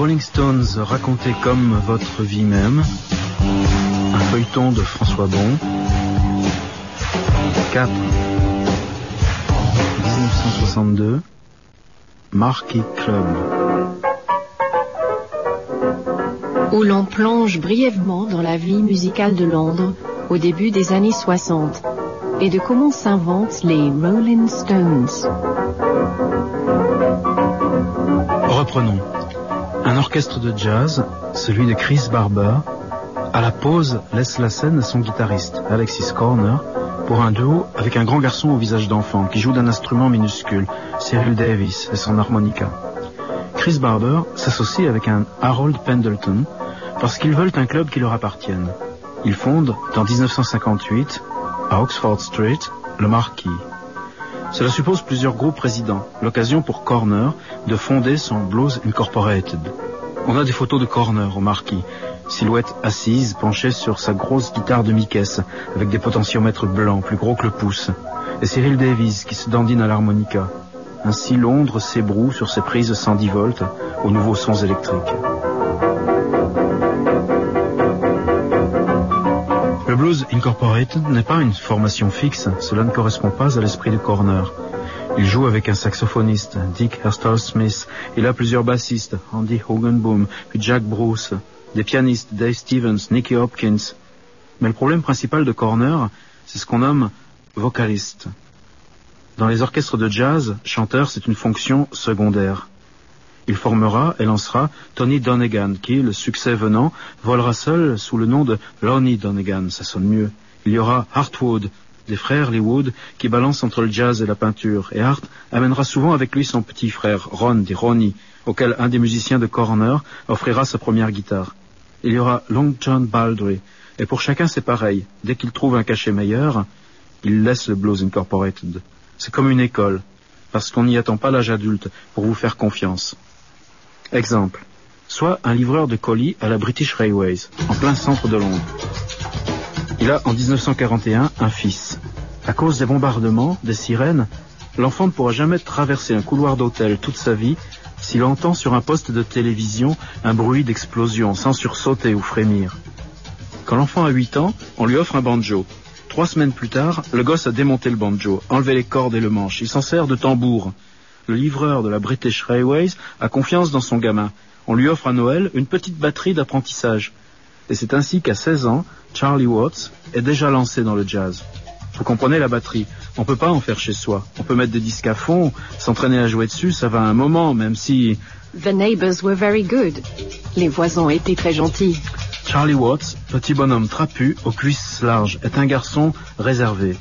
Rolling Stones raconté comme votre vie même, un feuilleton de François Bon, 4, 1962, Marquee Club. Où l'on plonge brièvement dans la vie musicale de Londres au début des années 60 et de comment s'inventent les Rolling Stones. Reprenons. Un orchestre de jazz, celui de Chris Barber, à la pause laisse la scène à son guitariste, Alexis Korner, pour un duo avec un grand garçon au visage d'enfant qui joue d'un instrument minuscule, Cyril Davis et son harmonica. Chris Barber s'associe avec un Harold Pendleton parce qu'ils veulent un club qui leur appartienne. Ils fondent, en 1958, à Oxford Street, le Marquee. Cela suppose plusieurs groupes résidents, l'occasion pour Korner de fonder son Blues Incorporated. On a des photos de Korner au Marquee, silhouette assise, penchée sur sa grosse guitare de mi-caisse, avec des potentiomètres blancs plus gros que le pouce, et Cyril Davis qui se dandine à l'harmonica. Ainsi Londres s'ébroue sur ses prises 110 volts aux nouveaux sons électriques. Le Blues Incorporated n'est pas une formation fixe, cela ne correspond pas à l'esprit de Korner. Il joue avec un saxophoniste, Dick Herstal-Smith, il a plusieurs bassistes, Andy Hogenboom, puis Jack Bruce, des pianistes, Dave Stevens, Nicky Hopkins. Mais le problème principal de Korner, c'est ce qu'on nomme vocaliste. Dans les orchestres de jazz, chanteur, c'est une fonction secondaire. Il formera et lancera Tony Donegan, qui, le succès venant, volera seul sous le nom de Lonnie Donegan, ça sonne mieux. Il y aura Art Wood, des frères Lee Wood, qui balancent entre le jazz et la peinture, et Art amènera souvent avec lui son petit frère, Ron, dit Ronnie, auquel un des musiciens de Korner offrira sa première guitare. Il y aura Long John Baldry, et pour chacun c'est pareil, dès qu'il trouve un cachet meilleur, il laisse le Blues Incorporated. C'est comme une école, parce qu'on n'y attend pas l'âge adulte pour vous faire confiance. Exemple, soit un livreur de colis à la British Railways, en plein centre de Londres. Il a en 1941 un fils. À cause des bombardements, des sirènes, l'enfant ne pourra jamais traverser un couloir d'hôtel toute sa vie s'il entend sur un poste de télévision un bruit d'explosion sans sursauter ou frémir. Quand l'enfant a 8 ans, on lui offre un banjo. 3 semaines plus tard, le gosse a démonté le banjo, enlevé les cordes et le manche. Il s'en sert de tambour. Le livreur de la British Railways a confiance dans son gamin. On lui offre à Noël une petite batterie d'apprentissage. Et c'est ainsi qu'à 16 ans, Charlie Watts est déjà lancé dans le jazz. Vous comprenez la batterie, on ne peut pas en faire chez soi. On peut mettre des disques à fond, s'entraîner à jouer dessus, ça va un moment, même si... The neighbors were very good. Les voisins étaient très gentils. Charlie Watts, petit bonhomme trapu, aux cuisses larges, est un garçon réservé.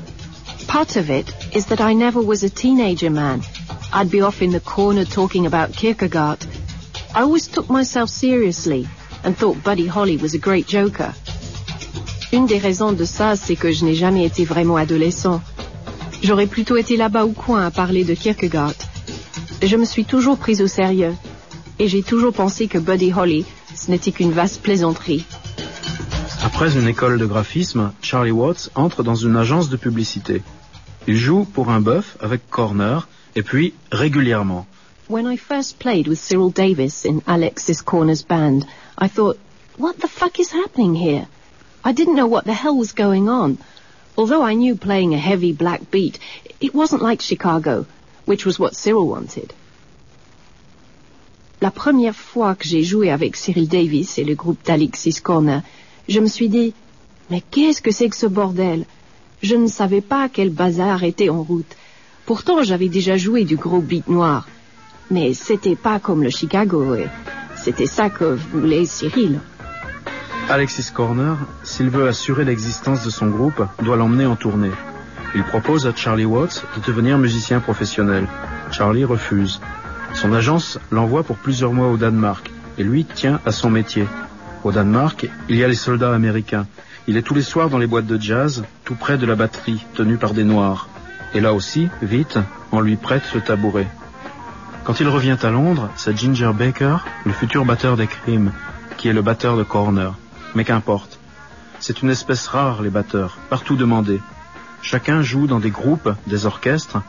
Part of it is that I never was a teenager man. I'd be off in the corner talking about Kierkegaard. I always took myself seriously and thought Buddy Holly was a great joker. Une des raisons de ça, c'est que je n'ai jamais été vraiment adolescent. J'aurais plutôt été là-bas au coin à parler de Kierkegaard. Je me suis toujours prise au sérieux. Et j'ai toujours pensé que Buddy Holly, ce n'était qu'une vaste plaisanterie. Après une école de graphisme, Charlie Watts entre dans une agence de publicité. Il joue pour un bœuf avec Korner, et puis régulièrement. When I first played with Cyril Davis in Alexis Korner's band, I thought, what the fuck is happening here? I didn't know what the hell was going on. Although I knew playing a heavy black beat, it wasn't like Chicago, which was what Cyril wanted. La première fois que j'ai joué avec Cyril Davis et le groupe d'Alexis Korner, je me suis dit, mais qu'est-ce que c'est que ce bordel? Je ne savais pas quel bazar était en route. Pourtant, j'avais déjà joué du gros beat noir. Mais c'était pas comme le Chicago, et c'était ça que voulait Cyril. Alexis Korner, s'il veut assurer l'existence de son groupe, doit l'emmener en tournée. Il propose à Charlie Watts de devenir musicien professionnel. Charlie refuse. Son agence l'envoie pour plusieurs mois au Danemark, et lui tient à son métier. Au Danemark, il y a les soldats américains. Il est tous les soirs dans les boîtes de jazz, tout près de la batterie, tenue par des noirs. Et là aussi, vite, on lui prête le tabouret. Quand il revient à Londres, c'est Ginger Baker, le futur batteur des Cream, qui est le batteur de Korner. Mais qu'importe. C'est une espèce rare, les batteurs, partout demandés. Chacun joue dans des groupes, des orchestres,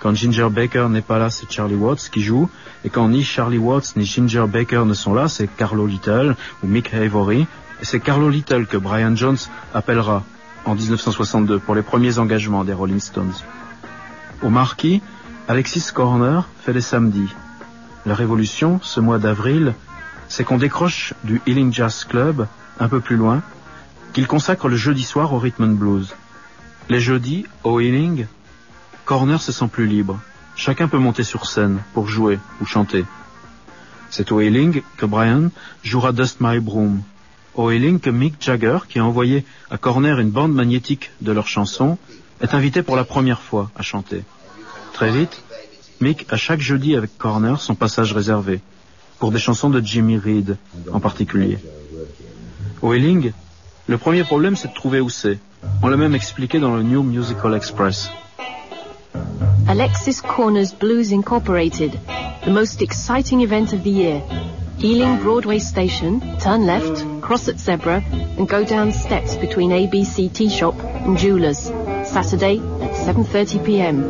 Quand Ginger Baker n'est pas là, c'est Charlie Watts qui joue. Et quand ni Charlie Watts ni Ginger Baker ne sont là, c'est Carlo Little ou Mick Avory. Et c'est Carlo Little que Brian Jones appellera en 1962 pour les premiers engagements des Rolling Stones. Au Marquis, Alexis Korner fait les samedis. La révolution, ce mois d'avril, c'est qu'on décroche du Ealing Jazz Club, un peu plus loin, qu'il consacre le jeudi soir au rhythm and blues. Les jeudis, au Ealing, Korner se sent plus libre. Chacun peut monter sur scène pour jouer ou chanter. C'est au Ealing que Brian jouera Dust My Broom. Au Ealing que Mick Jagger, qui a envoyé à Korner une bande magnétique de leurs chansons, est invité pour la première fois à chanter. Très vite, Mick a chaque jeudi avec Korner son passage réservé, pour des chansons de Jimmy Reed en particulier. Au Ealing, le premier problème c'est de trouver où c'est. On l'a même expliqué dans le New Musical Express. Alexis Korner's Blues Incorporated, the most exciting event of the year. Ealing Broadway Station, turn left, cross at Zebra, and go down steps between ABC Tea Shop and Jewelers. Saturday at 7:30 p.m.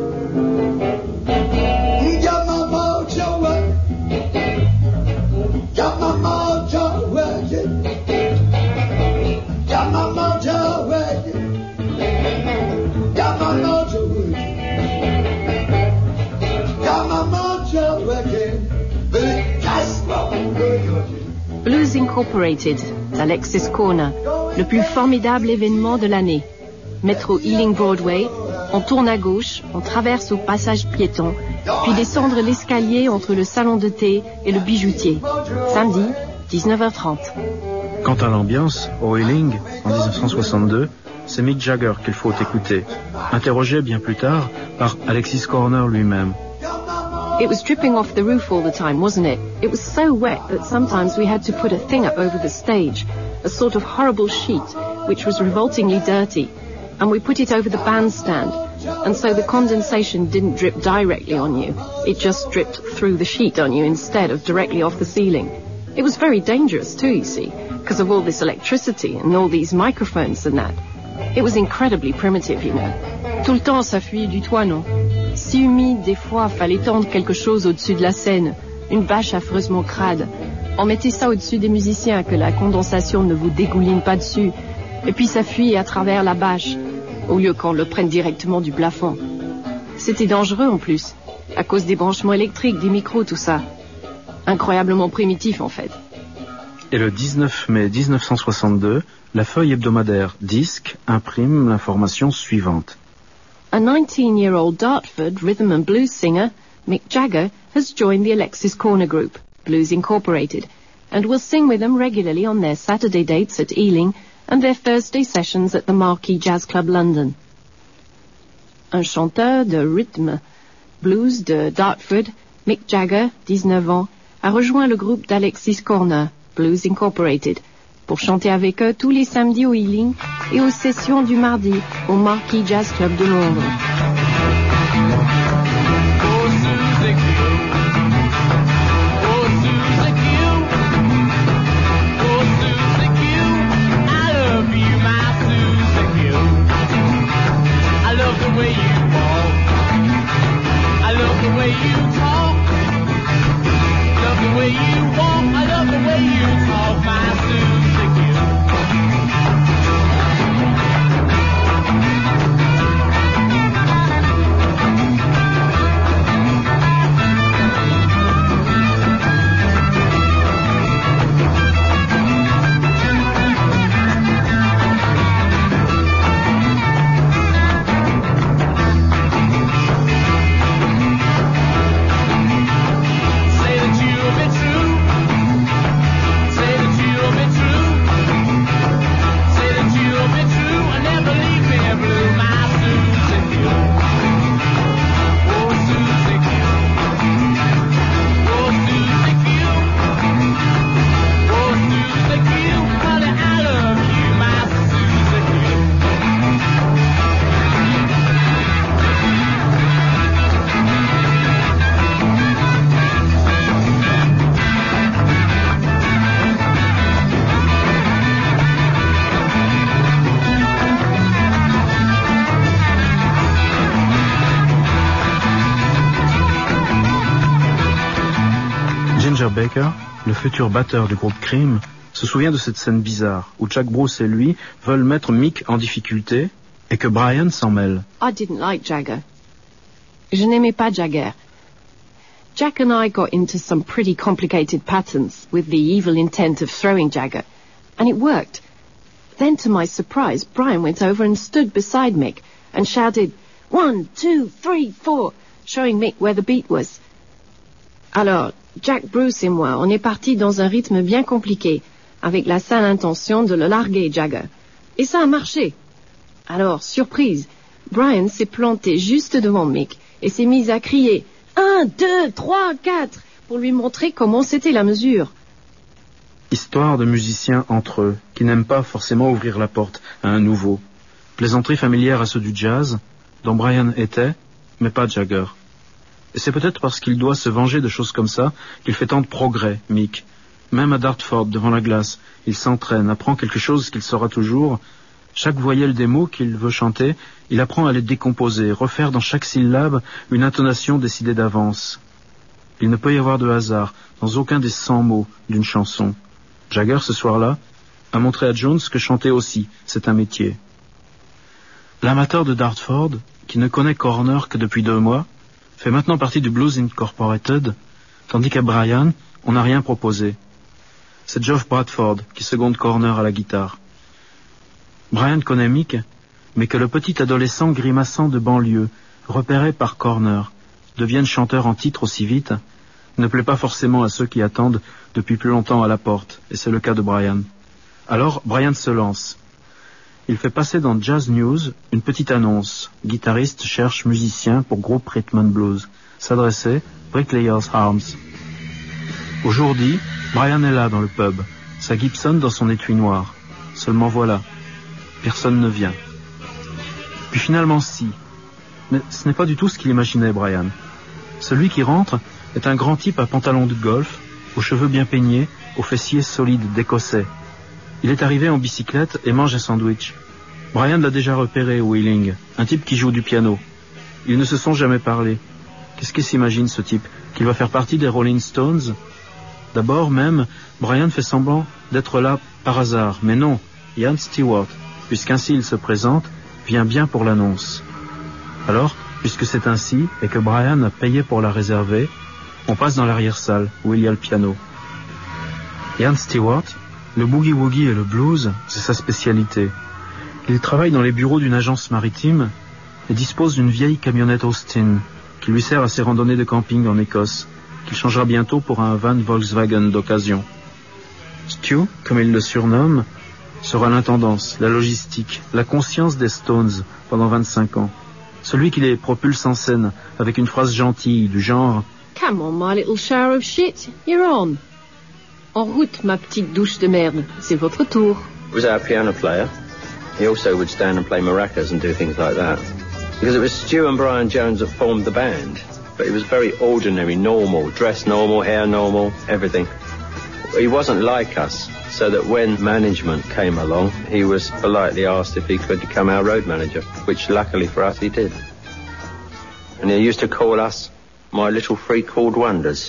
Blues Incorporated, d'Alexis Korner, le plus formidable événement de l'année. Métro Ealing Broadway, on tourne à gauche, on traverse au passage piéton, puis descendre l'escalier entre le salon de thé et le bijoutier. Samedi, 19h30. Quant à l'ambiance, au Ealing, en 1962, c'est Mick Jagger qu'il faut écouter, interrogé bien plus tard par Alexis Korner lui-même. It was dripping off the roof all the time, wasn't it? It was so wet that sometimes we had to put a thing up over the stage, a sort of horrible sheet, which was revoltingly dirty, and we put it over the bandstand, and so the condensation didn't drip directly on you. It just dripped through the sheet on you instead of directly off the ceiling. It was very dangerous too, you see, because of all this electricity and all these microphones and that. It was incredibly primitive, you know. Tout le temps, ça fuyait du toit, non? Si humide, des fois, fallait tendre quelque chose au-dessus de la scène. Une bâche affreusement crade. On mettait ça au-dessus des musiciens, que la condensation ne vous dégouline pas dessus. Et puis ça fuyait à travers la bâche, au lieu qu'on le prenne directement du plafond. C'était dangereux en plus, à cause des branchements électriques, des micros, tout ça. Incroyablement primitif, en fait. Et le 19 mai 1962, la feuille hebdomadaire Disque imprime l'information suivante. A 19-year-old Dartford rhythm and blues singer, Mick Jagger, has joined the Alexis Korner group, Blues Incorporated, and will sing with them regularly on their Saturday dates at Ealing and their Thursday sessions at the Marquis Jazz Club London. Un chanteur de rhythm blues de Dartford, Mick Jagger, 19 ans, a rejoint le groupe d'Alexis Korner, Blues Incorporated, pour chanter avec eux tous les samedis au Ealing et aux sessions du mardi au Marquis Jazz Club de Londres. Baker, le futur batteur du groupe Cream, se souvient de cette scène bizarre où Jack Bruce et lui veulent mettre Mick en difficulté et que Brian s'en mêle. I didn't like Jagger. Je n'aimais pas Jagger. Jack and I got into some pretty complicated patterns with the evil intent of throwing Jagger, and it worked. Then, to my surprise, Brian went over and stood beside Mick and shouted, 1, 2, 3, 4, showing Mick where the beat was. Alors, Jack Bruce et moi, on est partis dans un rythme bien compliqué, avec la seule intention de le larguer, Jagger. Et ça a marché. Alors, surprise, Brian s'est planté juste devant Mick et s'est mis à crier 1, 2, 3, 4 pour lui montrer comment c'était la mesure. Histoire de musiciens entre eux, qui n'aiment pas forcément ouvrir la porte à un nouveau. Plaisanterie familière à ceux du jazz, dont Brian était, mais pas Jagger. Et c'est peut-être parce qu'il doit se venger de choses comme ça qu'il fait tant de progrès, Mick. Même à Dartford, devant la glace, il s'entraîne, apprend quelque chose qu'il saura toujours. Chaque voyelle des mots qu'il veut chanter, il apprend à les décomposer, refaire dans chaque syllabe une intonation décidée d'avance. Il ne peut y avoir de hasard dans aucun des 100 mots d'une chanson. Jagger, ce soir-là, a montré à Jones que chanter aussi, c'est un métier. L'amateur de Dartford, qui ne connaît Corner que depuis 2 mois, fait maintenant partie du Blues Incorporated, tandis qu'à Brian, on n'a rien proposé. C'est Geoff Bradford qui seconde Corner à la guitare. Brian connaît Mick, mais que le petit adolescent grimaçant de banlieue, repéré par Corner, devienne chanteur en titre aussi vite, ne plaît pas forcément à ceux qui attendent depuis plus longtemps à la porte, et c'est le cas de Brian. Alors, Brian se lance. Il fait passer dans Jazz News une petite annonce. Guitariste cherche musicien pour groupe Rhythm and Blues. S'adressait Bricklayers Arms. Aujourd'hui, Brian est là dans le pub, sa Gibson dans son étui noir. Seulement voilà, personne ne vient. Puis finalement si. Mais ce n'est pas du tout ce qu'il imaginait, Brian. Celui qui rentre est un grand type à pantalon de golf, aux cheveux bien peignés, aux fessiers solides d'Écossais. Il est arrivé en bicyclette et mange un sandwich. Brian l'a déjà repéré au Wheeling, un type qui joue du piano. Ils ne se sont jamais parlé. Qu'est-ce qu'il s'imagine, ce type? Qu'il va faire partie des Rolling Stones? D'abord même, Brian fait semblant d'être là par hasard. Mais non, Ian Stewart, puisqu'ainsi il se présente, vient bien pour l'annonce. Alors, puisque c'est ainsi, et que Brian a payé pour la réserver, on passe dans l'arrière-salle, où il y a le piano. Ian Stewart, le boogie-woogie et le blues, c'est sa spécialité. Il travaille dans les bureaux d'une agence maritime et dispose d'une vieille camionnette Austin qui lui sert à ses randonnées de camping en Écosse, qu'il changera bientôt pour un van Volkswagen d'occasion. Stu, comme il le surnomme, sera l'intendance, la logistique, la conscience des Stones pendant 25 ans. Celui qui les propulse en scène avec une phrase gentille du genre « Come on, my little shower of shit, you're on. En route, ma petite douche de merde, c'est votre tour. » He was our piano player. He also would stand and play maracas and do things like that. Because it was Stu and Brian Jones that formed the band. But he was very ordinary, normal, dressed normal, hair normal, everything. He wasn't like us, so that when management came along, he was politely asked if he could become our road manager, which luckily for us he did. And he used to call us my little three-chord wonders.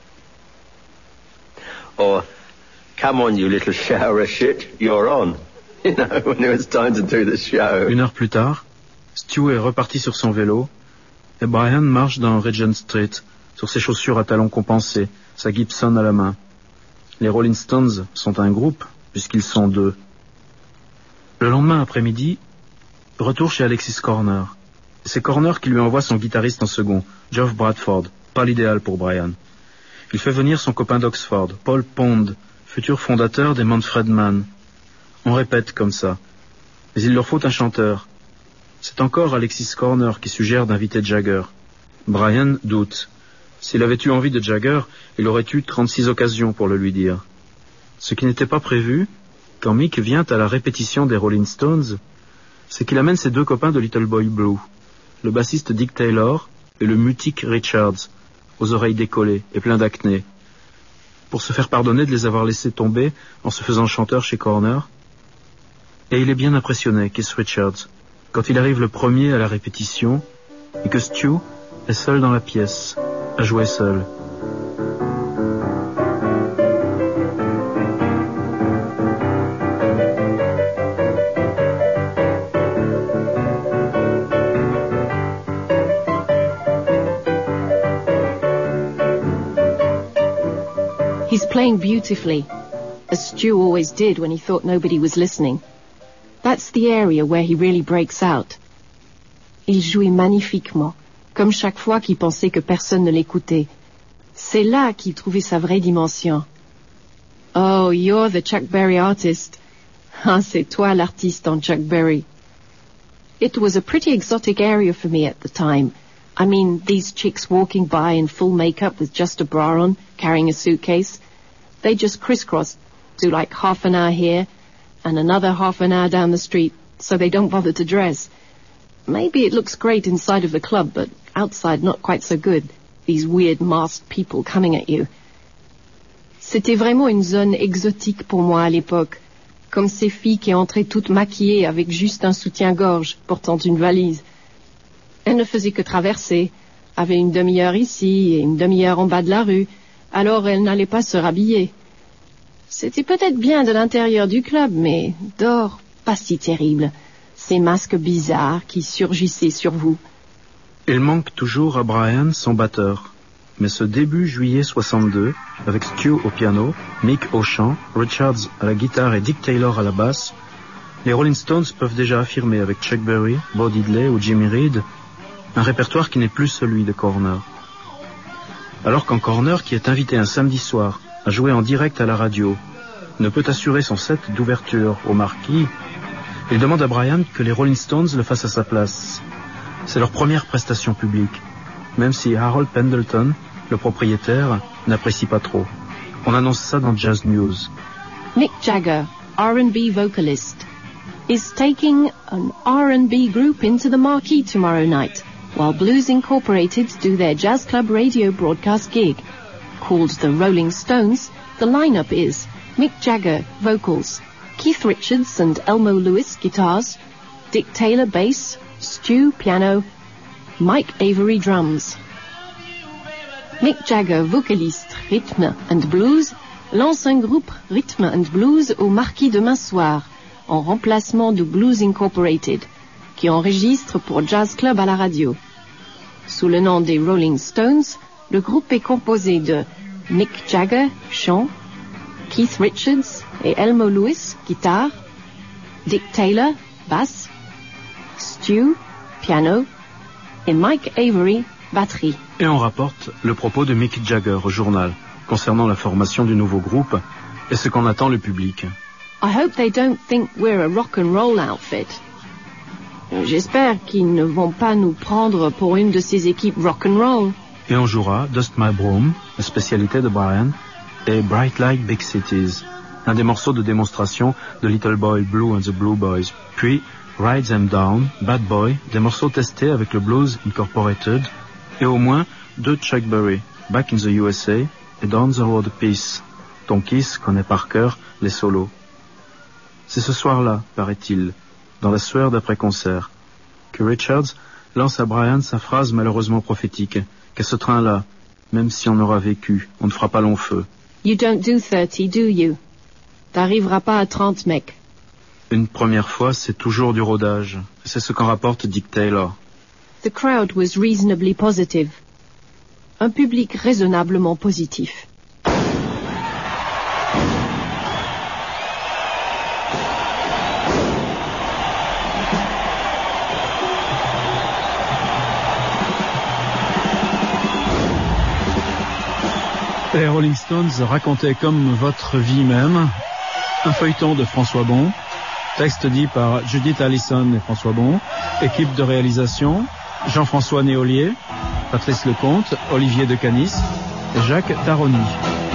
Or, come on you little shower of shit, you're on. You know, when it was time to do the show. 1 heure plus tard, Stu est reparti sur son vélo et Brian marche dans Regent Street sur ses chaussures à talons compensés, sa Gibson à la main. Les Rolling Stones sont un groupe puisqu'ils sont 2. Le lendemain après-midi, retour chez Alexis Corner. C'est Corner qui lui envoie son guitariste en second, Geoff Bradford, pas l'idéal pour Brian. Il fait venir son copain d'Oxford, Paul Pond, futur fondateur des Manfred Mann. On répète comme ça. Mais il leur faut un chanteur. C'est encore Alexis Corner qui suggère d'inviter Jagger. Brian doute. S'il avait eu envie de Jagger, il aurait eu 36 occasions pour le lui dire. Ce qui n'était pas prévu, quand Mick vient à la répétition des Rolling Stones, c'est qu'il amène ses 2 copains de Little Boy Blue, le bassiste Dick Taylor et le mutique Richards, aux oreilles décollées et plein d'acné, pour se faire pardonner de les avoir laissés tomber en se faisant chanteur chez Corner. Et il est bien impressionné, Keith Richards, quand il arrive le premier à la répétition et que Stu est seul dans la pièce, à jouer seul. He's playing beautifully, as Stu always did when he thought nobody was listening. That's the area where he really breaks out. Il jouait magnifiquement, comme chaque fois qu'il pensait que personne ne l'écoutait. C'est là qu'il trouvait sa vraie dimension. Oh, you're the Chuck Berry artist. Ah, c'est toi l'artiste en Chuck Berry. It was a pretty exotic area for me at the time. I mean, these chicks walking by in full makeup with just a bra on, carrying a suitcase. They just crisscross, do like half an hour here and another half an hour down the street, so they don't bother to dress. Maybe it looks great inside of the club, but outside not quite so good. These weird masked people coming at you. C'était vraiment une zone exotique pour moi à l'époque, comme ces filles qui entraient toutes maquillées avec juste un soutien-gorge, portant une valise. Elles ne faisaient que traverser, avaient une demi-heure ici et une demi-heure en bas de la rue, alors elles n'allaient pas se rhabiller. C'était peut-être bien de l'intérieur du club, mais dehors, pas si terrible. Ces masques bizarres qui surgissaient sur vous. Il manque toujours à Brian son batteur. Mais ce début juillet 62, avec Stu au piano, Mick au chant, Richards à la guitare et Dick Taylor à la basse, les Rolling Stones peuvent déjà affirmer avec Chuck Berry, Bo Diddley ou Jimmy Reed un répertoire qui n'est plus celui de Corner. Alors qu'en Corner, qui est invité un samedi soir à jouer en direct à la radio, ne peut assurer son set d'ouverture au marquis, il demande à Brian que les Rolling Stones le fassent à sa place. C'est leur première prestation publique, même si Harold Pendleton, le propriétaire, n'apprécie pas trop. On annonce ça dans Jazz News. Mick Jagger, R&B vocalist, is taking an R&B group into the marquee tomorrow night, while Blues Incorporated do their jazz club radio broadcast gig. Called the Rolling Stones, the lineup is Mick Jagger, vocals, Keith Richards and Elmo Lewis, guitars, Dick Taylor, bass, Stu, piano, Mike Avery, drums. Mick Jagger, vocaliste, rythme and blues, lance un groupe rythme and blues au marquis demain soir, en remplacement du Blues Incorporated, qui enregistre pour Jazz Club à la radio. Sous le nom des Rolling Stones, le groupe est composé de Mick Jagger, chant, Keith Richards et Elmo Lewis, guitare, Dick Taylor, basse, Stu, piano, et Mike Avery, batterie. Et on rapporte le propos de Mick Jagger au journal, concernant la formation du nouveau groupe et ce qu'en attend le public. I hope they don't think we're a rock and roll outfit. J'espère qu'ils ne vont pas nous prendre pour une de ces équipes rock and roll. Et on jouera Dust My Broom, la spécialité de Brian, et Bright Like Big Cities, un des morceaux de démonstration de Little Boy Blue and the Blue Boys. Puis Ride Them Down, Bad Boy, des morceaux testés avec le Blues Incorporated, et au moins 2 Chuck Berry, Back in the USA et Down the Road Peace, dont Kiss connaît par cœur les solos. C'est ce soir-là, paraît-il, dans la sueur d'après-concert, que Richards lance à Brian sa phrase malheureusement prophétique, qu'à ce train-là, même si on aura vécu, on ne fera pas long feu. You don't do 30, do you? T'arriveras pas à 30, mec. Une première fois, c'est toujours du rodage. C'est ce qu'en rapporte Dick Taylor. The crowd was reasonably positive. Un public raisonnablement positif. Les Rolling Stones racontaient comme votre vie même, un feuilleton de François Bon, texte dit par Judith Allison et François Bon, équipe de réalisation, Jean-François Néolier, Patrice Lecomte, Olivier Decanis et Jacques Taroni.